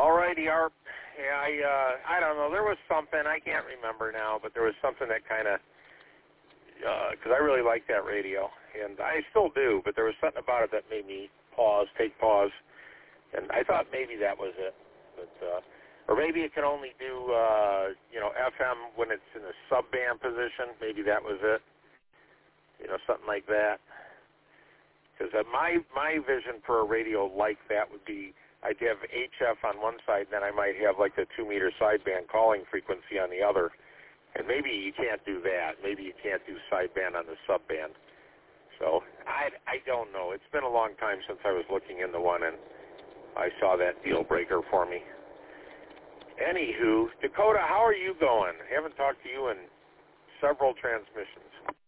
All righty, Art. Yeah, I don't know. There was something, I can't remember now, but there was something that kind of, because I really liked that radio, and I still do, but there was something about it that made me take pause, and I thought maybe that was it. But, or maybe it can only do, FM when it's in a sub-band position. Maybe that was it. Something like that. Because my vision for a radio like that would be, I'd have HF on one side, and then I might have like the 2-meter sideband calling frequency on the other. And maybe you can't do that. Maybe you can't do sideband on the subband. So I don't know. It's been a long time since I was looking into one, and I saw that deal breaker for me. Anywho, Dakota, how are you going? I haven't talked to you in several transmissions.